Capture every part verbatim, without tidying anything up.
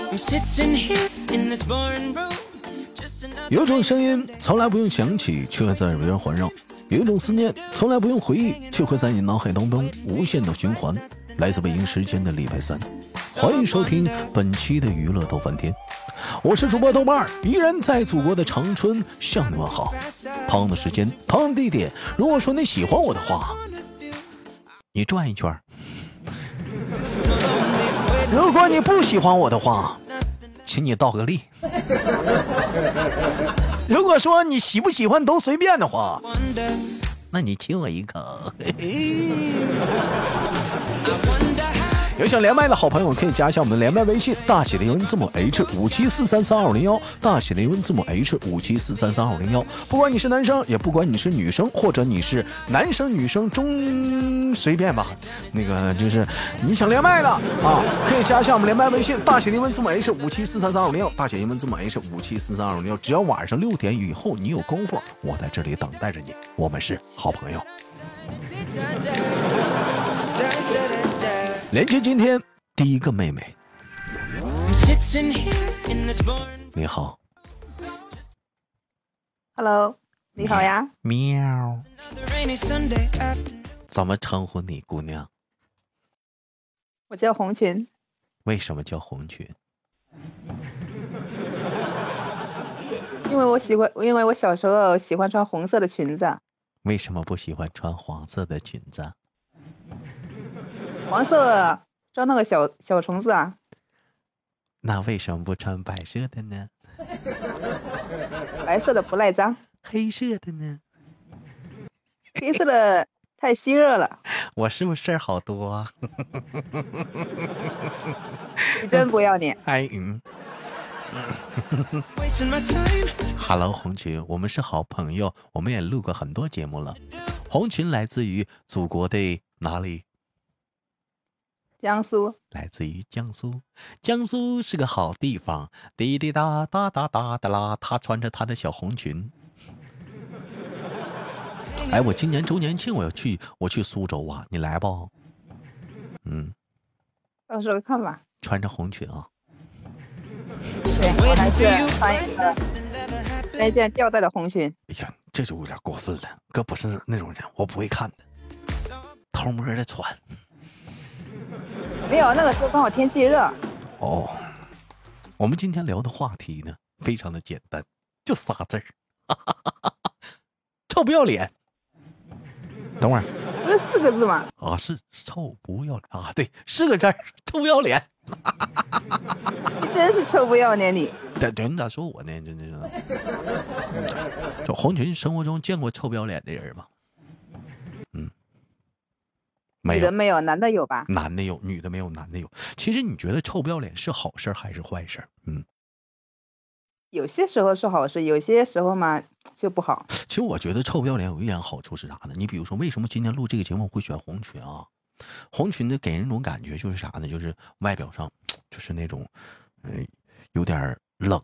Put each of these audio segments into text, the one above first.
有种声音从来不用响起，却会在耳边环绕；有一种思念从来不用回忆，却会在你脑海当中无限的循环。来自北京时间的礼拜三，欢迎收听本期的娱乐逗翻天，我是主播豆瓣儿，依然在祖国的长春向你问好。同样的时间，同样的地点，如果说你喜欢我的话，你转一圈；如果你不喜欢我的话，请你倒个立。如果说你喜不喜欢都随便的话，那你亲我一口。嘿嘿，有想连麦的好朋友可以加一下我们的连麦微信，大写的英文字母 H 五七四三三二五零一，大写的英文字母 H 五七四三三二五零一。不管你是男生，也不管你是女生，或者你是男生女生中随便吧，那个就是你想连麦的啊，可以加一下我们连麦微信，大写的英文字母 H 五七四三三二五零一，大写英文字母 H 五七四三二五零一。只要晚上六点以后你有功夫，我在这里等待着你，我们是好朋友。连接今天第一个妹妹，你好。 Hello， 你好呀。 喵，怎么称呼你姑娘？ 我叫红裙。 为什么叫红裙？ 因为我喜欢，因为我小时候喜欢穿红色的裙子。 为什么不喜欢穿黄色的裙子？ 黄色招那个小小虫子啊。 那为什么不穿白色的呢？ 白色的不赖脏。 黑色的呢？ 黑色的太吸热了。 我是不是事儿好多啊？ 你真不要脸。 哎嗯。Hello 红裙，我们是好朋友，我们也录过很多节目了。红裙来自于祖国的哪里？ 江苏。 来自于江苏。江苏是个好地方，滴滴答答答答的啦，她穿着她的小红裙。哎，我今年周年庆我要去，我去苏州啊，你来不？嗯， 到时候看吧。 穿着红裙啊。 对，我还是穿一个那件吊带的红裙。 哎呀，这就有点过分了，哥不是那种人，我不会看的，偷摸的穿。 没有，那个时候刚好天气热。 哦，我们今天聊的话题呢，非常的简单，就仨字儿，臭不要脸。等会儿， 不是四个字吗？ 啊，是臭不要脸啊，对，是个字儿，臭不要脸。 你真是臭不要脸你！ 对对，你咋说我呢？真的是。就红裙生活中见过臭不要脸的人吗？嗯，没有。 女的没有，男的有吧？ 男的有，女的没有，男的有。其实你觉得臭不要脸是好事还是坏事？嗯， 有些时候是好事，有些时候嘛就不好。 其实我觉得臭不要脸有一点好处是啥呢？你比如说，为什么今天录这个节目会选红裙啊？红裙的给人一种感觉就是啥呢？就是外表上就是那种，呃，有点冷，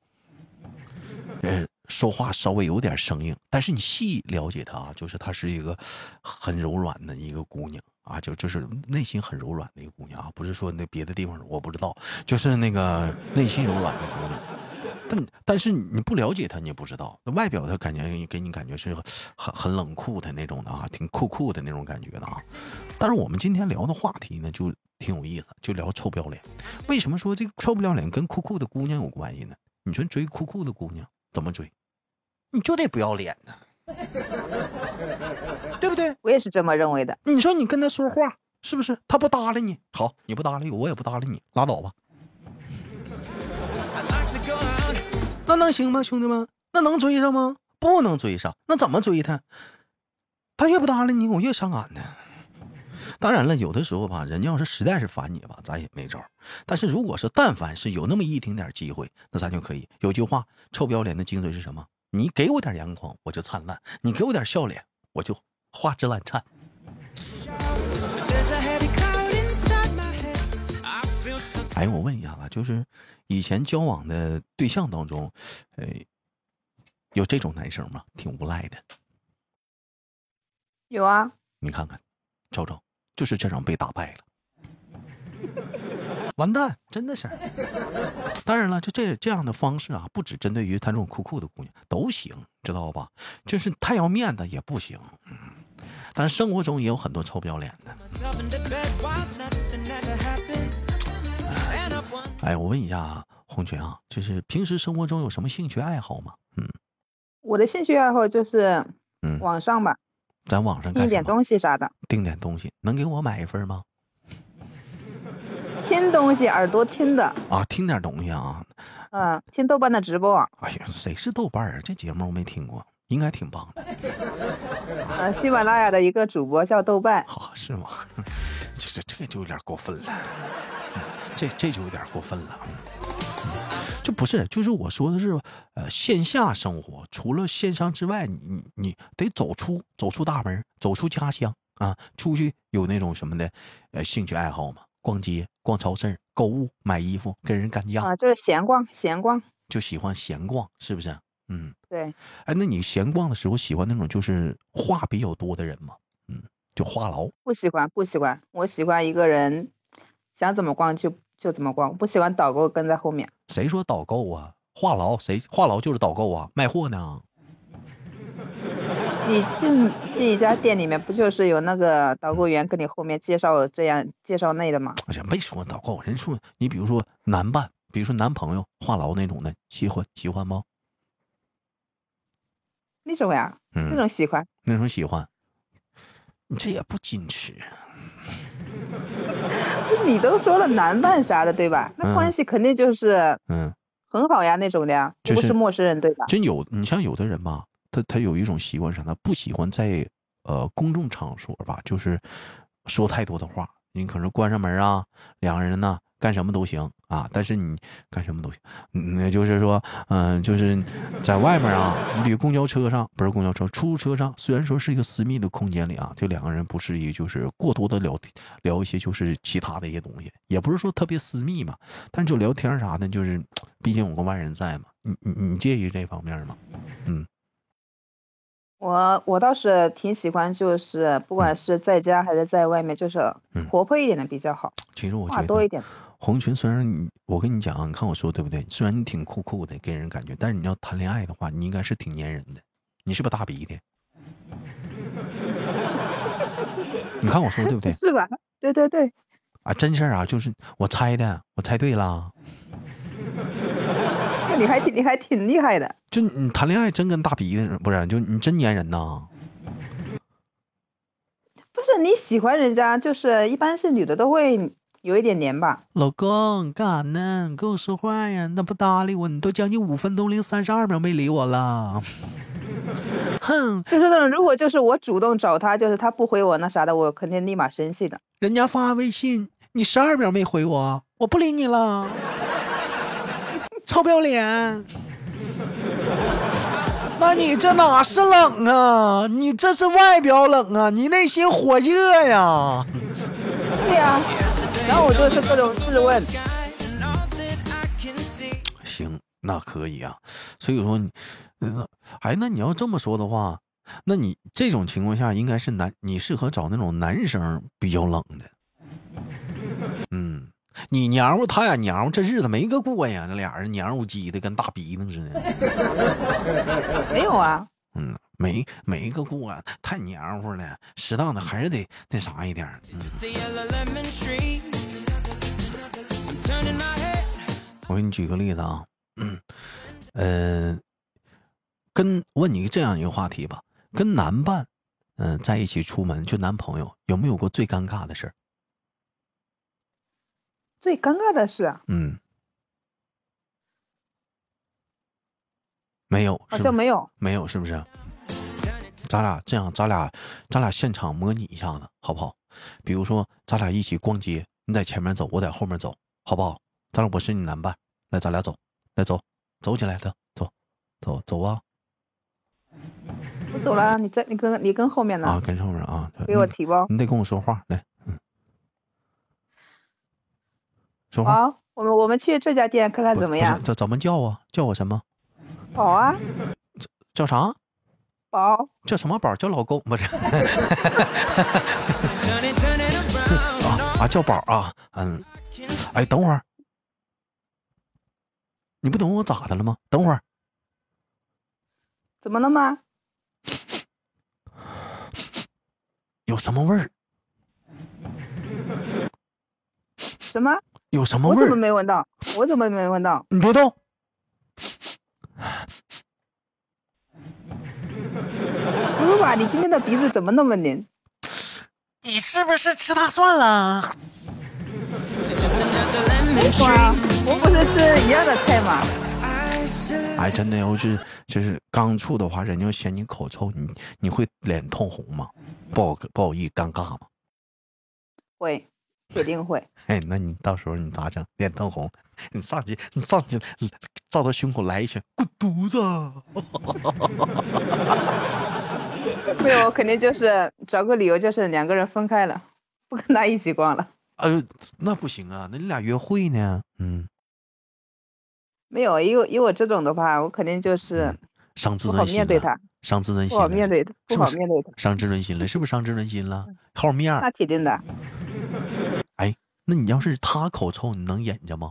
呃，说话稍微有点生硬，但是你细了解她，就是她是一个很柔软的一个姑娘啊，就就是内心很柔软的一个姑娘啊，不是说那别的地方我不知道，就是那个内心柔软的姑娘。但但是你不了解她，你也不知道。外表她感觉给你感觉是很很冷酷的那种的啊，挺酷酷的那种感觉的啊。但是我们今天聊的话题呢，就挺有意思，就聊臭不要脸。为什么说这个臭不要脸跟酷酷的姑娘有关系呢？你说追酷酷的姑娘怎么追？你就得不要脸呢，对不对？ 我也是这么认为的。 你说你跟他说话，是不是他不搭理你？好，你不搭理我，我也不搭理你，拉倒吧。那能行吗，兄弟们？那能追上吗？不能追上。那怎么追他？他越不搭理你，我越伤感呢。当然了，有的时候吧，人家要是实在是烦你吧，咱也没招。但是如果是但凡是有那么一丁点机会，那咱就可以。有句话，臭不要脸的精髓是什么？你给我点阳光，我就灿烂；你给我点笑脸，我就花枝乱颤。哎，我问一下吧，就是以前交往的对象当中，呃，有这种男生吗？挺无赖的。 有啊。 你看看，瞅瞅，就是这种被打败了。 完蛋，真的是。当然了，就这这样的方式啊，不只针对于他这种酷酷的姑娘都行，知道吧？就是太要面子也不行。嗯，但生活中也有很多臭不要脸的。哎，我问一下红裙啊，就是平时生活中有什么兴趣爱好吗？嗯， 我的兴趣爱好就是嗯， 网上吧， 在网上干订点东西啥的。 订点东西，能给我买一份吗？ 听东西，耳朵听的啊，听点东西啊。 嗯，听豆瓣的直播。 哎呀，谁是豆瓣啊？这节目我没听过，应该挺棒的。 呃，喜马拉雅的一个主播叫豆瓣。 好、啊，是吗？这这这个就有点过分了，这这就有点过分了。就不是，就是我说的是，呃，线下生活除了线上之外，你你你得走出走出大门，走出家乡啊，出去有那种什么的，呃，兴趣爱好吗？逛街、逛超市、购物、买衣服、跟人干架啊，就是闲逛，闲逛， 就喜欢闲逛，是不是？嗯， 对。 哎，那你闲逛的时候喜欢那种就是话比较多的人吗？嗯，就话痨。 不喜欢，不喜欢，我喜欢一个人想怎么逛就就怎么逛，不喜欢导购跟在后面。 谁说导购啊？话痨谁话痨就是导购啊？卖货呢？ 你进进一家店里面，不就是有那个导购员跟你后面介绍这样介绍那的吗？ 哎呀，没说导购，人说你比如说男伴，比如说男朋友话痨那种的，喜欢喜欢吗？ 那种呀，嗯、那种喜欢， 那种喜欢，你这也不矜持。 你都说了男伴啥的，对吧？那关系肯定就是嗯很好呀，那种的呀， 就是、 不是陌生人，对吧？ 真有，你像有的人吧。他他有一种习惯，啥？他不喜欢在呃公众场所吧，就是说太多的话。你可能关上门啊，两个人呢干什么都行啊，但是你干什么都行，那、嗯、就是说，嗯、呃，就是在外面啊，你比如公交车上，不是公交车，出租车上，虽然说是一个私密的空间里啊，这两个人不是一就是过多的聊聊一些就是其他的一些东西，也不是说特别私密嘛，但是就聊天啥的，就是毕竟有个外人在嘛，你你你介意这方面吗？嗯。 我我倒是挺喜欢，就是不管是在家还是在外面，就是活泼一点的比较好。 嗯、其实我觉得话多一点。 红裙虽然你，我跟你讲，你看我说对不对？虽然你挺酷酷的，给人感觉，但是你要谈恋爱的话，你应该是挺粘人的。你是不是大鼻涕？你看我说对不对？ 是吧？对对对。 啊，真事儿啊，就是我猜的，我猜对了。 你还挺你还挺厉害的， 就你谈恋爱真跟大鼻子不是？就你真粘人呐？ 不是你喜欢人家，就是一般是女的都会有一点黏吧。 老公干啥呢？跟我说话呀，那不搭理我，你都将近五分钟零三十二秒没理我了。哼， 就是那种如果就是我主动找他，就是他不回我那啥的，我肯定立马生气的。 人家发微信，你十二秒没回我，我不理你了。臭不要脸！那你这哪是冷啊？你这是外表冷啊，你内心火热呀。 对呀，然后我就是各种质问。 行，那可以啊。所以说你，呃，哎，那你要这么说的话，那你这种情况下应该是男，你适合找那种男生比较冷的。嗯。你娘乎他呀娘乎，这日子没个过呀，这俩人娘乎鸡的跟大鼻子似的。 没有啊， 嗯，没没个过啊，太娘乎了，适当的还是得那啥一点。嗯、我给你举个例子啊，嗯，呃，跟问你这样一个话题吧，跟男伴，嗯、呃，在一起出门就男朋友，有没有过最尴尬的事儿？ 最尴尬的是， 嗯，没有， 好像没有， 没有，是不是？咱俩这样，咱俩，咱俩现场模拟一下子，好不好？比如说，咱俩一起逛街，你在前面走，我在后面走，好不好？当然我是你男伴，来，咱俩走，来走，走起来的，走，走走啊！ 我走了，你在，你跟你跟后面呢？ 啊，跟后面啊， 给我提包， 你得跟我说话，来，嗯。 好，我们我们去这家店看看怎么样？ 这怎么叫啊？叫我什么？ 宝啊？ 叫啥？ 宝？ 叫什么宝？叫老公不是？啊啊，叫宝啊！嗯， 哎，等会儿，你不懂我咋的了吗？等会儿， 怎么了吗？ 有什么味儿？ 什么？ 有什么味儿？ 我怎么没闻到？我怎么没闻到？ 你别动！ 不是吧？你今天的鼻子怎么那么灵？ 你是不是吃大蒜了？ 没错啊，我不是吃一样的菜吗？ 哎，真的，要是就是刚处的话，人家嫌你口臭，你你会脸通红吗？不好不好意思，尴尬吗？ 会，铁定会。 哎，那你到时候你咋整？脸通红，你上去，你上去，照他胸口来一拳，滚犊子！ 没有，我肯定就是找个理由，就是两个人分开了，不跟他一起逛了。 呃，那不行啊，那你俩约会呢？嗯， 没有，以我以我这种的话，我肯定就是伤自不好尊心了， 面对他， 伤自尊心不好了， 面对他，不是不是好面对他， 伤自尊心了？是不是伤自尊心了？好面儿。 那铁定的。 哎，那你要是他口臭，你能忍着吗？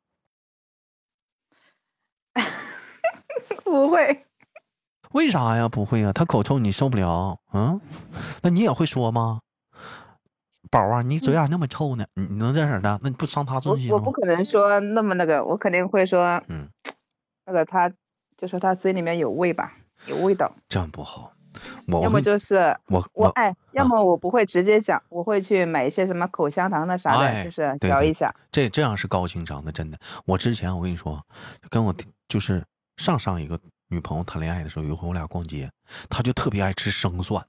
不会。 为啥呀？不会啊，他口臭你受不了，嗯？那你也会说吗？宝啊，你嘴咋那么臭呢？你你能这样的？那你不伤他尊心吗？ 我我不可能说那么那个，我肯定会说， 嗯， 那个他就说他嘴里面有味吧，有味道。 这样不好。我要么就是我我哎，要么我不会直接讲，我会去买一些什么口香糖的啥的， 哎、 就是对嚼一下。 这这样是高情商的，真的。我之前我跟你说，跟我就是上上一个女朋友谈恋爱的时候，有一回我俩逛街，她就特别爱吃生蒜。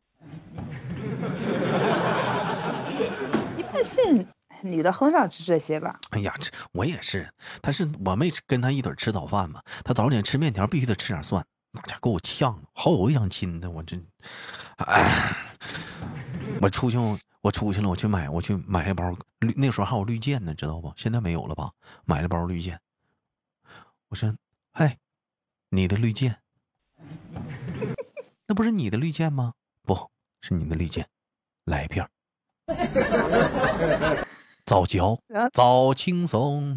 一般性女的很少吃这些吧？ 哎呀，这我也是，但是我没跟她一起吃早饭嘛，她早点吃面条必须得吃点蒜，那家给我呛，好有想亲的，我真，哎，我出去我出去了，我去买我去买一包绿，那时候还有绿箭呢，知道不？现在没有了吧？买了包绿箭，我说，哎，你的绿箭，那不是你的绿箭吗？不是你的绿箭，来一片。早嚼早轻松。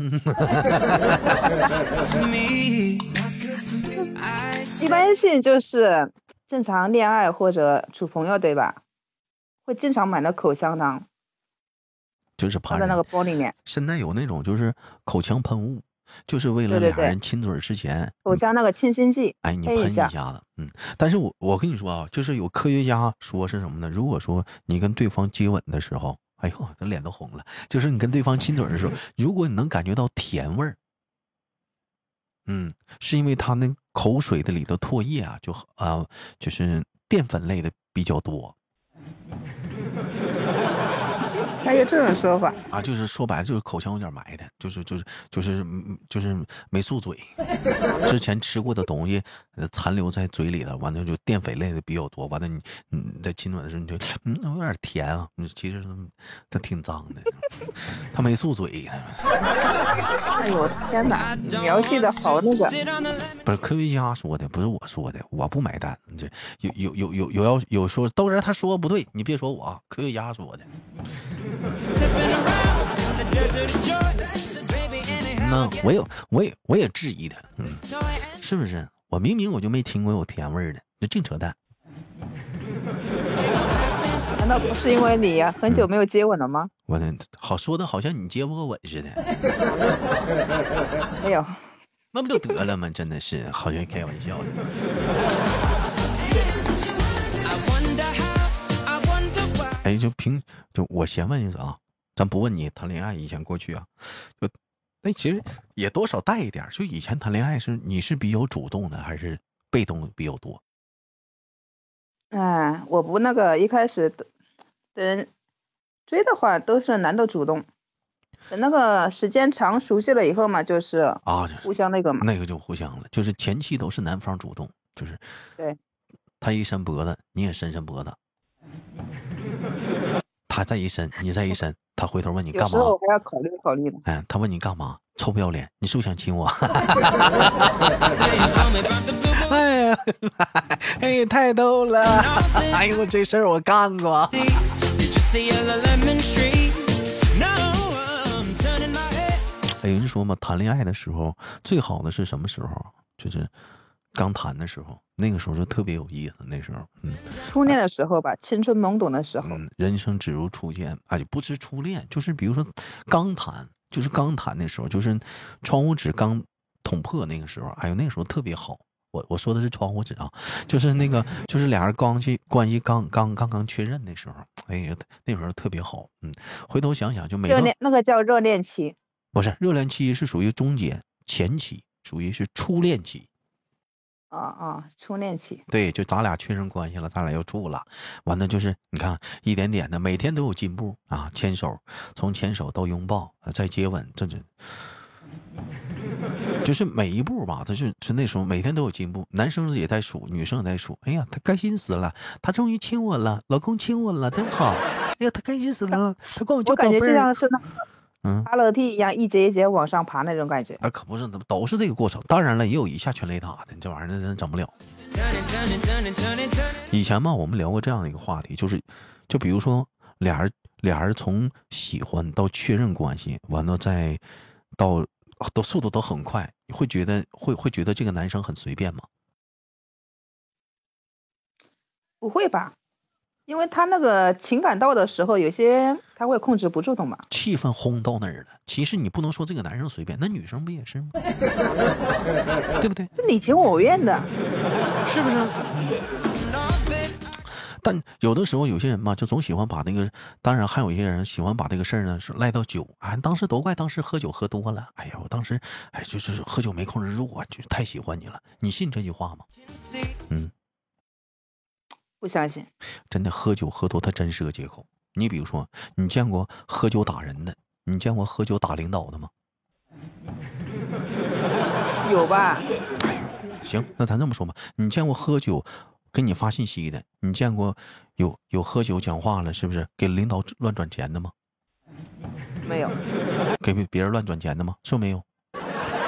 一般性就是正常恋爱或者处朋友对吧？会经常买那口香糖， 就是怕放在那个包里面。 现在有那种就是口腔喷雾，就是为了俩人亲嘴之前， 对对对口腔那个清新剂， 哎，你喷一下子，嗯。但是我我跟你说啊，就是有科学家说是什么呢？如果说你跟对方接吻的时候，哎呦，这脸都红了。就是你跟对方亲嘴的时候，如果你能感觉到甜味儿，嗯，是因为他那口水的里头唾液啊，就啊、呃、就是淀粉类的比较多。 还有这种说法啊，就是说白了就是口腔有点埋汰，就是就是就是就是没漱嘴，之前吃过的东西残留在嘴里了，完了就淀粉类的比较多，完了你你在亲吻的时候你就嗯有点甜啊，其实它挺脏的，他没漱嘴。 哎呦天哪，你描述的好那个， 不是科学家说的，不是我说的，我不买单。这有有有有有要有说都是他说不对，你别说我啊，科学家说的。那我也我也我也质疑他，嗯，是不是？我明明我就没听过有甜味的，就净扯淡。 难道不是因为你呀、啊、很久没有接吻了吗？ 我呢，好说的好像你接不过吻似的。 没有， 那不就得了吗？真的是，好像开玩笑的。哎，就平就我先问一个啊，咱不问你谈恋爱以前过去啊，就那其实也多少带一点。就以前谈恋爱是你是比较主动的，还是被动的比较多？ 哎，我不那个一开始的人追的话都是男的主动，等那个时间长熟悉了以后嘛，就是啊， 互相那个嘛， 那个就互相了，就是前期都是男方主动，就是对， 他一伸脖子你也伸伸脖子，他再一伸你再一伸，他回头问你干嘛？ 有时候还要考虑考虑的。 哎，他问你干嘛？臭不要脸，你是不是想亲我？哎呀，哎，太逗了！哎呦，这事儿我干过。 说嘛，谈恋爱的时候最好的是什么时候？就是刚谈的时候，那个时候就特别有意思。那时候，嗯， 初恋的时候吧，青春懵懂的时候。 嗯，人生只如初见，哎，不是初恋，就是比如说刚谈，就是刚谈的时候，就是窗户纸刚捅破那个时候，哎呦，那个时候特别好。我我说的是窗户纸啊，就是那个，就是俩人关系关系刚刚刚刚确认的时候，哎呀，那时候特别好。嗯，回头想想就没热恋，那个叫热恋期。 不是热恋期，是属于中间前期，属于是初恋期。 啊啊，初恋期。 对，就咱俩确认关系了，咱俩要处了，完了就是你看一点点的，每天都有进步啊，牵手，从牵手到拥抱，再接吻，这这。就是每一步吧，他是是那时候每天都有进步，男生也在数，女生也在数。哎呀，他开心死了，他终于亲我了，老公亲我了，真好。哎呀，他开心死了，他管我叫宝贝儿。 我感觉就像是那个嗯爬楼梯一样，一节一节往上爬那种感觉。 啊，可不是，都是这个过程。当然了，也有一下全雷打的，这玩意儿真整不了。以前嘛，我们聊过这样的一个话题，就是，就比如说俩人俩人从喜欢到确认关系，完了再到。都速度都很快，你会觉得会会觉得这个男生很随便吗？ 不会吧，因为他那个情感到的时候，有些他会控制不住的嘛。 气氛轰到那儿了，其实你不能说这个男生随便，那女生不也是吗？对不对？ 这你情我愿的， 是不是？嗯但有的时候有些人嘛，就总喜欢把那个，当然还有一些人喜欢把这个事儿呢是赖到酒。哎，当时都怪当时喝酒喝多了。哎呀，我当时哎就是喝酒没控制住啊，就太喜欢你了。你信这句话吗？嗯， 不相信。 真的喝酒喝多，他真是个借口。你比如说，你见过喝酒打人的？你见过喝酒打领导的吗？ 有吧？ 哎呦，行，那咱这么说吧，你见过喝酒给你发信息的？你见过有有喝酒讲话了，是不是给领导乱转钱的吗？ 没有。 给别人乱转钱的吗？是不是没有？ 没有。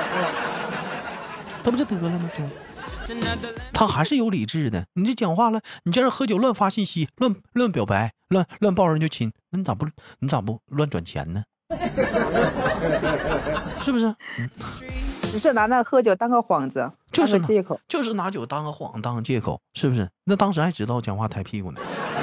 这不就得了吗？他还是有理智的。你这讲话了，你这人喝酒乱发信息，乱乱表白，乱乱抱人就亲，那你咋不你咋不乱转钱呢？是不是？嗯， 只是拿那喝酒当个幌子， 就是借口， 就是拿酒当个幌，当个借口，是不是？那当时还知道讲话抬屁股呢，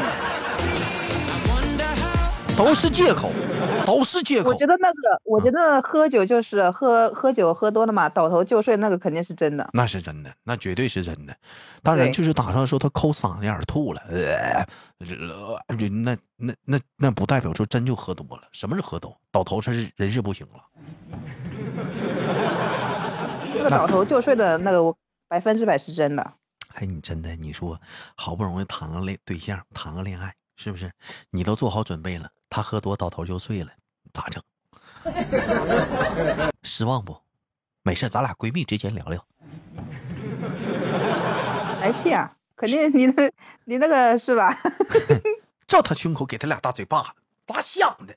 都是借口，都是借口。 我觉得那个，我觉得喝酒就是喝喝酒喝多了嘛，倒头就睡，那个肯定是真的。 那是真的，那绝对是真的。当然，就是打上的时候他抠嗓子眼儿吐了，呃，那那那那不代表说真就喝多了。什么是喝多？倒头他是人是不行了。 那个倒头就睡的那个百分之百是真的。 哎，你真的，你说好不容易谈个恋对象，谈个恋爱，是不是？你都做好准备了，他喝多倒头就睡了，咋整？失望不？没事，咱俩闺蜜之间聊聊。 来气啊！肯定你的你那个是吧？ 照他胸口给他俩大嘴巴子，咋想的？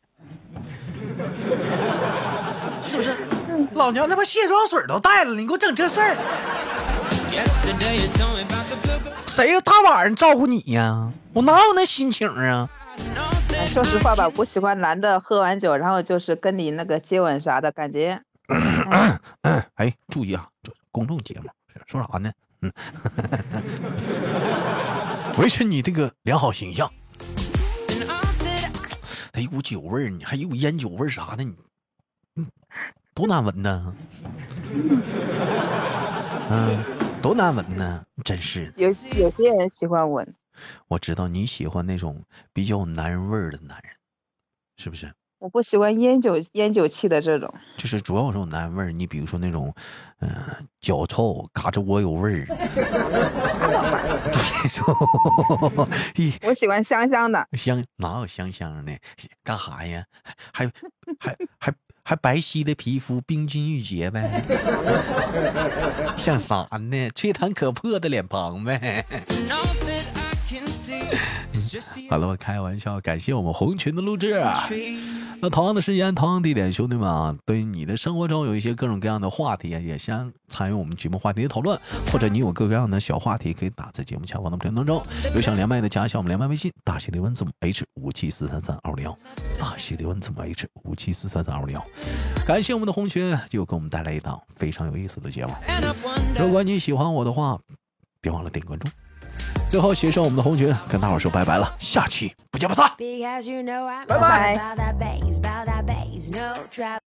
是不是？老娘他妈卸妆水都带了，你给我整这事儿，谁大晚上照顾你呀？我哪有那心情啊？ 哎，说实话吧，我喜欢男的喝完酒，然后就是跟你那个接吻啥的感觉。 嗯嗯、哎，注意啊，公众节目说啥呢？嗯，维持你这个良好形象。他一股酒味儿，你还一股烟酒味儿啥的，你，嗯，多难闻呢。嗯，多难闻呢，真是。 有有些人喜欢闻。 我知道你喜欢那种比较有男人味儿的男人，是不是？ 我不喜欢烟酒烟酒气的这种， 就是主要这种男人味儿。你比如说那种，嗯、呃，脚臭、嘎吱窝有味儿。 我喜欢香香的。 香哪有香香的？干啥呀？还还还还白皙的皮肤，冰晶玉洁呗。像啥呢？吹弹可破的脸庞呗。 好了，我开玩笑，感谢我们红群的录制啊。那同样的时间，同样地点，兄弟们啊，对于你的生活中有一些各种各样的话题，也想参与我们节目话题的讨论，或者你有各种各样的小话题，可以打在节目下方的评论当中。有想连麦的，加一下我们连麦微信，大写的文字母 H 五七四三三二零幺，大写的文字母 H 五七四三三二零幺。感谢我们的红群又给我们带来一档非常有意思的节目。如果你喜欢我的话，别忘了点关注。最后携手我们的红群跟大伙说拜拜了，下期不见不散，拜拜。